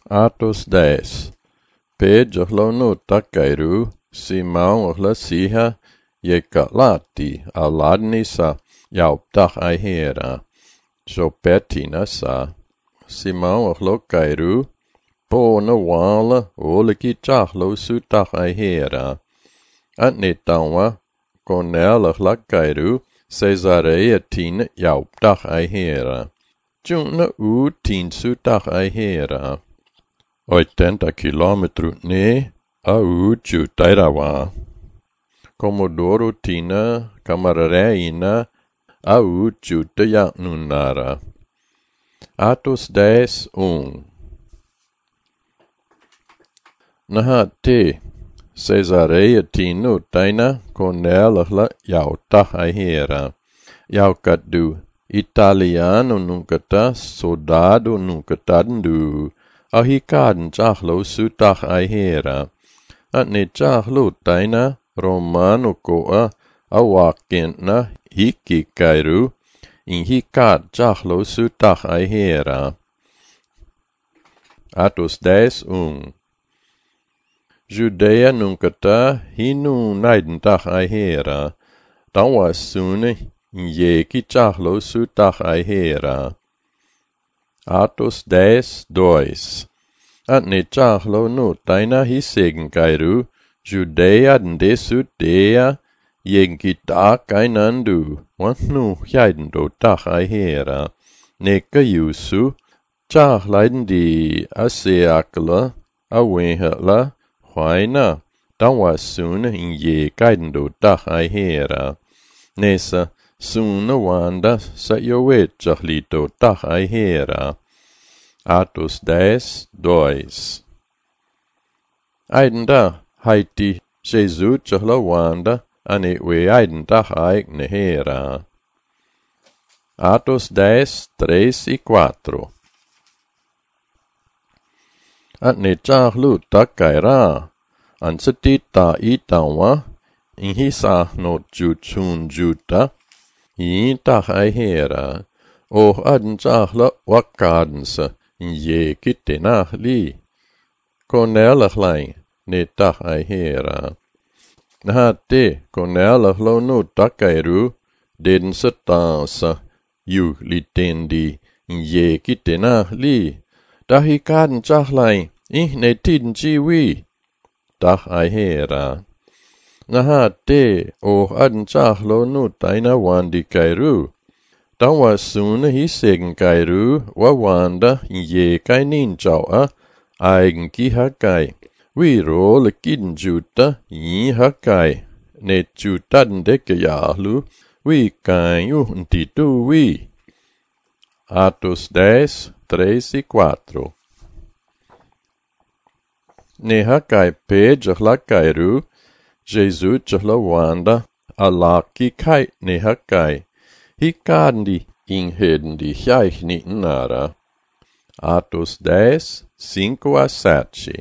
Atos 10. Pedro no takairu, Simão siha, yekalati, aladnisa, yauptach aihera, jopetina sa. Simão kairu, po na wala, olikitachlo sutach aihera. Atnetawa, konel kairu, Cesareia tin yauptach aihera. Juna tin sutach aihera. 80 kilometru ne au tairawa. Comodoro tina camareina au taya nunara. Atos 10:1. Nahate Cesareia tinu taina conela yautah aihera. Yaukadu italiano nunca ta soldado nunca tandu. Ahikaden chachlo sutach aihera. Atne chachlo taina romano koa awakentna hiki kairu. In hikad chachlo sutach aihera. Atos 10:1. Judea nunca ta hinu naidentach aihera. Tawasune yeki chachlo sutach aihera. Atos 10:2. Atne chachlo no taina hisegen kairu, Judea de Sudea, yenkita kainandu, wantnu hjaidendu tach aihera. Neka yusu, chach leiden di aseakla, awenhatla, huaina, tawasun in ye kaidendu tach aihera. Nesa, suna wanda sa yowetjachlito tach aihera. Atos 10:2. Aidenda haiti Jesus chahla wanda ane we aidenda haik nehera. Atos 10:3-4. Atne chahlu takaira ansatita itawa inhisa no jutsun juta Itach aihera, adn chachla wakadense, ye kittenach li. Konelachlain, netach aihera. Nahate, konelachlo no takairu, den satansa, yu litendi, ye kittenach li. Dahikaden chachlain, netiden chiwi. Tach aihera. Nahate adn chachlo no taina wandi kairu. Tawasuna hisegen kairu wawanda ye kainin chawa eigen ki hakai. Wiro le kiden juta yi hakai. Net juta den deke yahlu wi kanyu ntitu wi. Atos 10:3-4. Ne hakai pejach la kairu. Jesus chahla wanda alaki kai ne hakai. Hikandi inheden di hjaichni nara. Atos 10:5-7.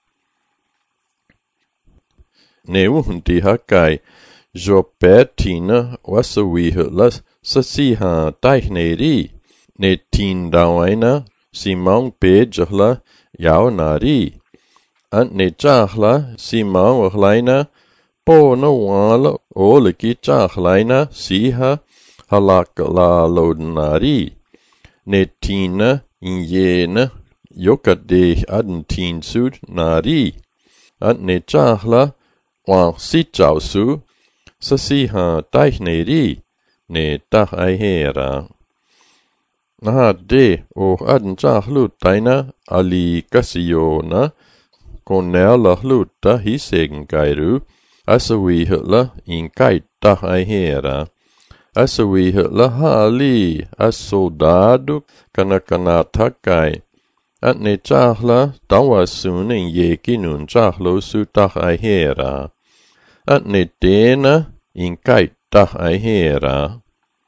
Neuhunti hakai jopetina wasawihlas sasiha taichneri. Netin dawaina Simão pejahla yaunari. Antne chahla Simão ahlaina po na wala oleki chachlaina siha halakala lodnari. Netina inyena yokade adentin sud nari. Atne chachla wang sitjausu sasiha taichneri ne tach aihera. Nahade aden chachlu taina ali kasiona konela hluta hisegen kairu. Asawihla in kait tach aihera. Asawihla hali soldado kanakanatai. Atne chachla tawasun in yekinun chachlo su tach aihera. Atne tena in kait tach aihera.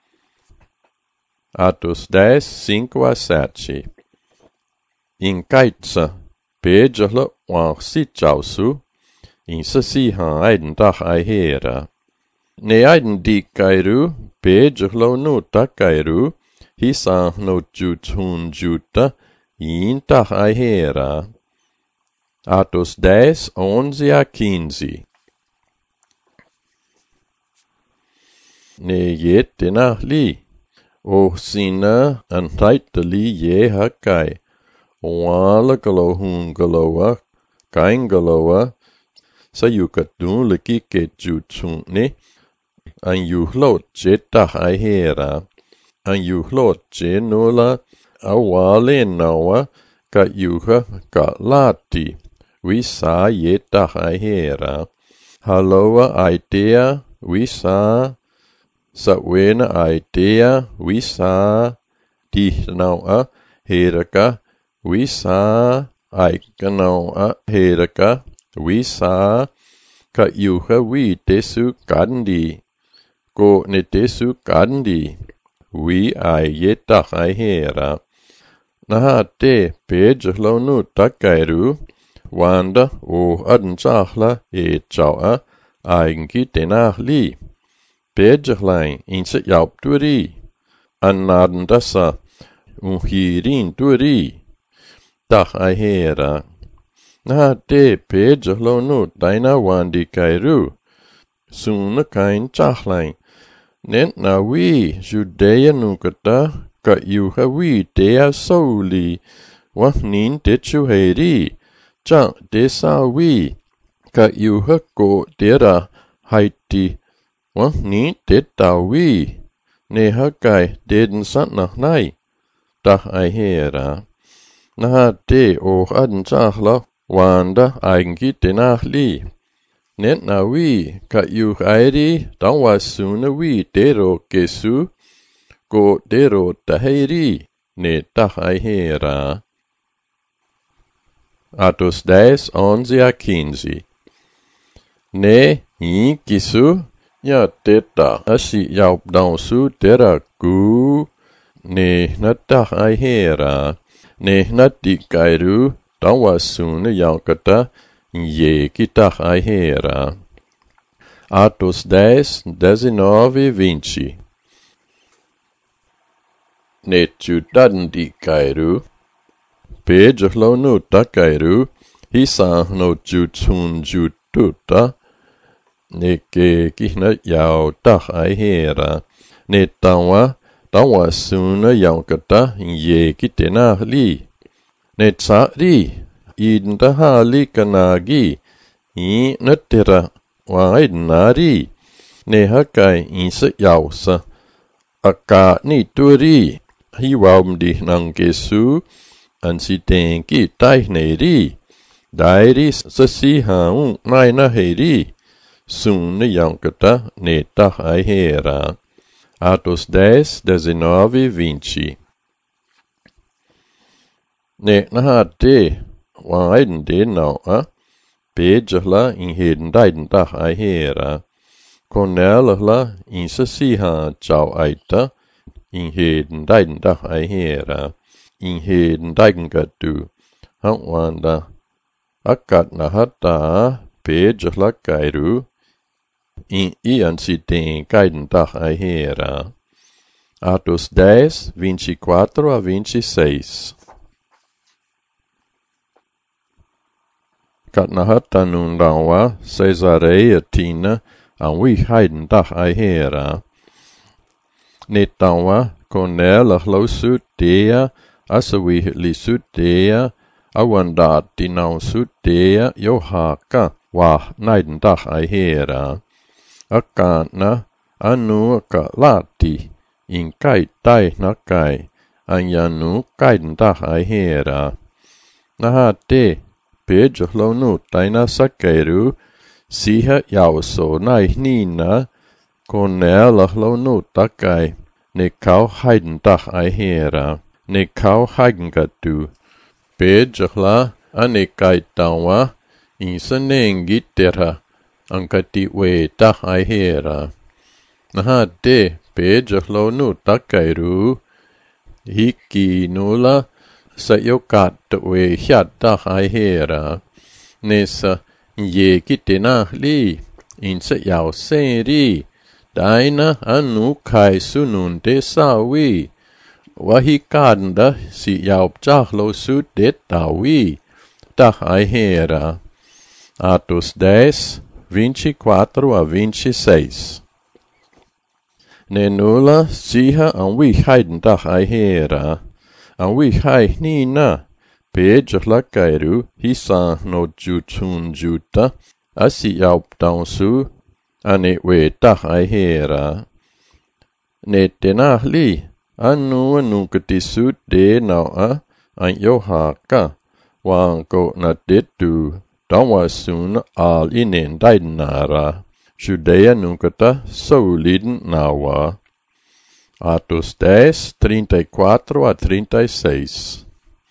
Atos 10:5-7. In kaitsa pejahla wang sitjausu in sasiha aidentach aihera. Ne aidenti kairu, pejahlo no takairu, hisa no jutun juta, Intach aihera. Atos 10, 11 a 15. Ne jetena li. O sina an taitali ye hakai. Wala galohun galoa, kain galoa, sayukatun leki ketjutsunne, an yuhlot jetach aihera, an yuhlot jenola, awale nawa, ka yuha ka lati, wisa jetach aihera, haloa idea, wisa, sawena idea, wisa, dihnaua, heraka, wisa, aikanaua, heraka, wisa, ka yuha wi tesu kandi, ko ne tesu kandi, wi ai yetach aihera. Naha te pejlaunu takairu, wanda o adenchachla e chaua, aingi tenach li. Pejlain inse yaupturi, annadendasa, unhirin turi, tach aihera. Naha te pejlaunu daina wandi kairu, suna kain chachlain. Nen na wi Judea nukata ka yuha wi dea souli, wahnin techu heri, cha desa wi, ka yuha ko dera haiti, wahnin teta wi, ne hakai deden satnach nai, tach aihera. Naha te o aden chachla, wanda aingi tenach li. Net na wi ka yuh airi dan wasuna wi dero kesu ko dero taheri ne tach aihera. Atos 10, 11 a 15. Ne hi kisu ya teta asi yaup dan su dera ku ne na tach aihera. Ne na dikairu dan wasuna yaukata ye kitach aihera. Atos 10, 19 e 20. Ne chudaden dikairu, pejlo no takairu, hisa no jutsun jututa, ne ke kihna yau tach aihera. Ne tawa suna yaukata ye kitena li. Ne tsari, idntaha li kanagi, i natera waidnari, ne hakai insa yausa, aka ni turi, hiwamdi nang kesu, ansitenki taihneri, dairi sasihaun naina heri, sunne yankata ne tach aihera. Atos 10, 19 e 20. Ne nahate, waiden de naua, pejla in heden daiden tach aihera. Konelala in sasiha chau aita, in heden daiden tach aihera. In heden daiden gatu, hangwanda. Akat nahata, pejla kairu, in iansiten kaiden tach aihera. Atos 10, 24 a 26. Katnahata nun rawa, Caesarea tina, an wi heiden tach aihera. Netawa, konela hlau dea, asa wi li dea, awandat dinau dea, johaka, wah naiden tach aihera. Akana, anu ka lati, in kai tai nakai, an yanu kaiden tach aihera. Nahate, pejlo nu taina sakairu, siha yauso naihnina, konela hlo nu takai, ne kau heiden tach aihera, ne kau heigen gatu. Pejla ane kai tawa, insa nengitera, ankati we tach aihera. Nahate pejlo nu takairu, hiki nula, sa yokat we hiat tach aihera. Nesa ye kitena li, insa yau seri, daina anu kai sunun te sawi, Wahikanda si jaupcahlo sudet Davi, Tahaihera. Atos 10, 24 a 26. Nenula siha an wihaiden Tahaihera, an wihai nina, pejla kairu, hisa no jutun juta, asi jaupdansu, ane we Tahaihera. Netenahli, anu nunketisut de naua, an johaka, wanko na detu, Dawasun al inen daidnara, Judea nunkata soliden nawa. Atos 10, 34 a 36.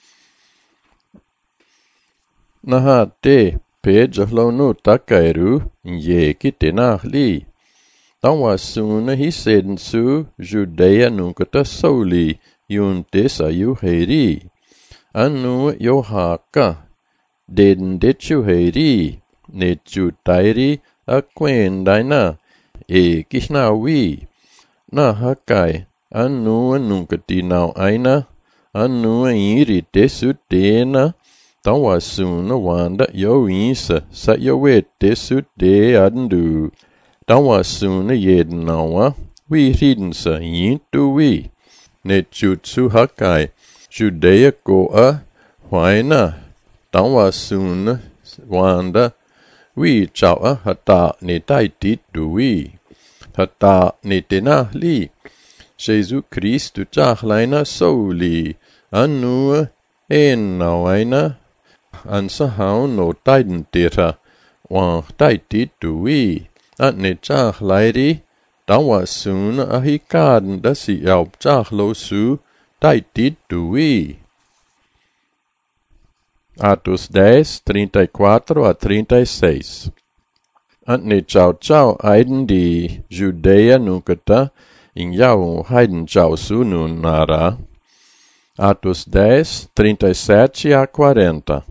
Nahate pejahlo no takairu, ye kitenahli. Dawasun hisensu, Judea nunkata soli, yuntes ayuheri. Anu johaka, den dechu heri, nechu tairi, aquendaina, kishnawi, na hakai, anu nunkatinau aina, anu iri desu dena, tawasuna wanda yoinsa, sa yowet desu de andu, tawasuna yednawa, we hidensa yintu we, nechutsu hakai, Judea goa, waina, Dawasun wanda we chawa hata ne taitit duwi hata ne tenahli Jesus Christu chahlaina soli anu nawaina ansahau no taidentera wa taitit duwi at ne chahlairi Dawasun ahikaden dasi yaup chahlo su taitit duwi. Atos 10, 34 a 36. Antne chau aiden di Judea nunkata, in jau haiden chau sunun nara. Atos 10, 37 a 40.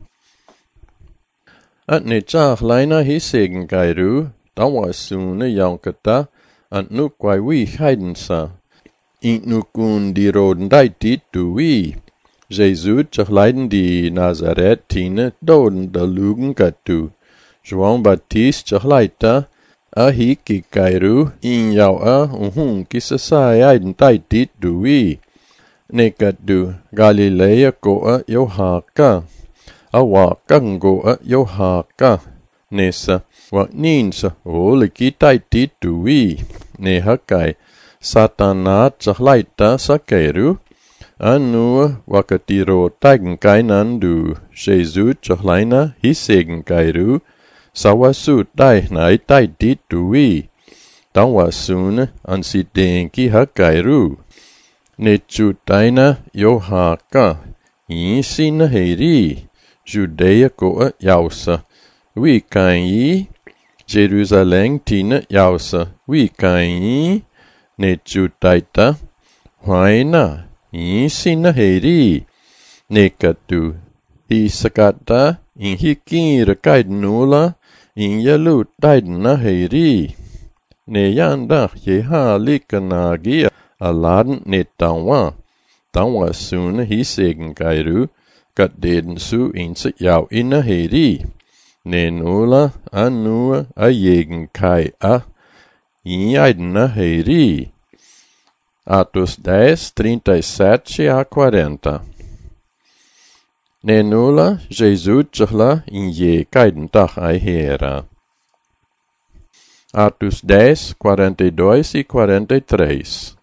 Antne laina hisegen kairu, Dawasune jankata, ant nukwai wi heidensa. In nukun di roden daitit du wi. Jesus leiden die Nazaretine doden da lugen gatu. João Batista leita a hiki kairu in jau kisa sai aiden taitit duwi. Nekatu Galilea goa johaka. Awakan goa johaka. Nesa wa ninsa oliki taitit duwi. Ne hakai satanat leita sakairu. Anu wakatiro taigen kainandu, Jesus chahlaina hisegen kairu, sawasut dai nai taitit duwi. Tawasun ansidenki hakairu. Nechutaina johaka, insina heri, Judea goa yausa, wikai, Jerusalem tina yausa, wikai, nechutaita, waina, insina heri, nekatu, hisakata, in hikira kaidnula, in yalut daidna heri, ne yanda yeha likanagia, aladen netawa, tawa sun hisegen kairu, kat deden su inse jau inna heri, ne nula anua ayegen kai in aidna heri. Atos 10, 37 a 40. Nenula Jesus chahla in ye kaiden tach aihera. Atos 10, 42 e 43.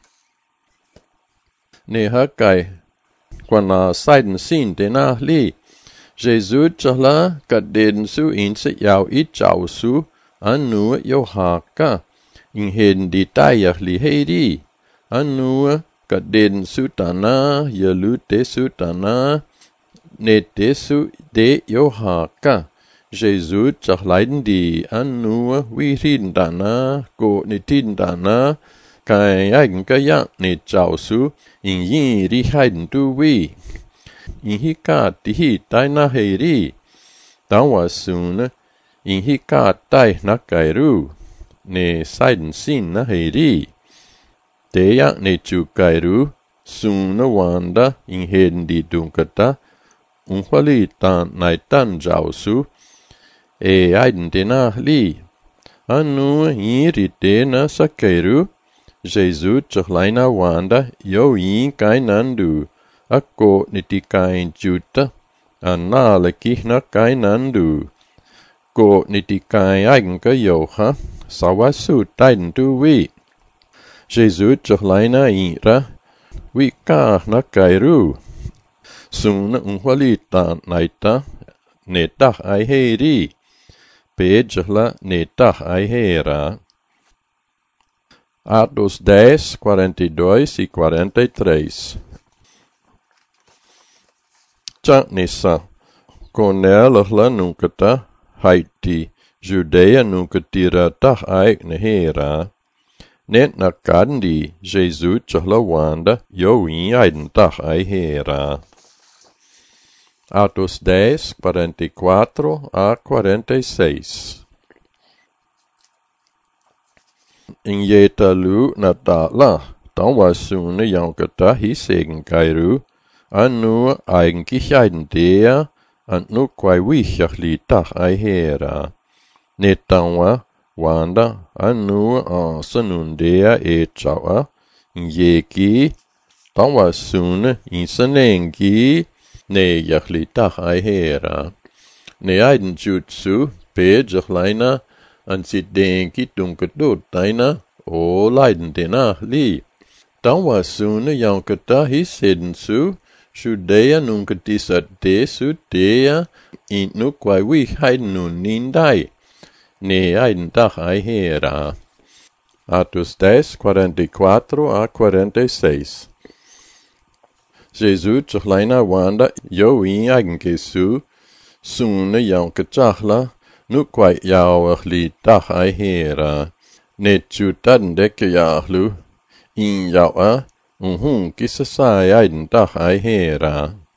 Ne hakai, quana saiden sin tenahli, Jesus chahla kadeden su inse jau chau su, anu johaka, in heden di tayahli heri. Anu kadeden sutana yalute sutana netesu de johaka. Jesus chahleiden di anu wirindana go netindana kai eigen kaya ne chausu in yiri heiden tu wi. In hikat hi taina heri. Tawasun in hikat tai nakairu ne saiden sin na heri. Teya ne chukairu, Suna wanda in heden di dunkata, unqualitan naitan jausu, e aidentena li. Anu iritena sakeiru, Jesus chochlaina wanda yo in kainandu, ako nitikain juta, anala kihna kainandu. Ko nitikain eigenka yoha, sawasu taidentu wi. Jesus chochlaina ira, wi kahna kairu. Suna unqualita naita, netah ai heri. Pejla netah ai hera. Atos 10, 42 e 43. Nessa, com ela nunca tá, Haiti, Judeia nunca tira tá ai hera. Net na kandi, Jesus chahla wanda, yo in aiden tá ai hera. Atos 10, 44 a 46. In Jetalu na tala, dan wasune jankata hisegen kairu, anu eigentlich aidendea, nu quai wichachli tach ai hera. Netanwa, wanda, anu sanundea e chawa, in jeki, dan wasune in sanengi, ne jachli tach ai hera. Ne aiden jutsu, pe jachlaina, an sit denki dunket dotaina, o leidendena li. Dan wasune jankata hiseden su, Judea nunca de sudea, in nu quai wi haiden nun nindai. Ne aiden tach ai hera. Atos 10, 44 a 46. Jesus chochlaina wanda yo in eigenkesu, sune janke chachla, nu quai jauachli tach ai hera. Ne chutaden dekke jachlu, in jaua, hun kisasai aiden tach ai hera.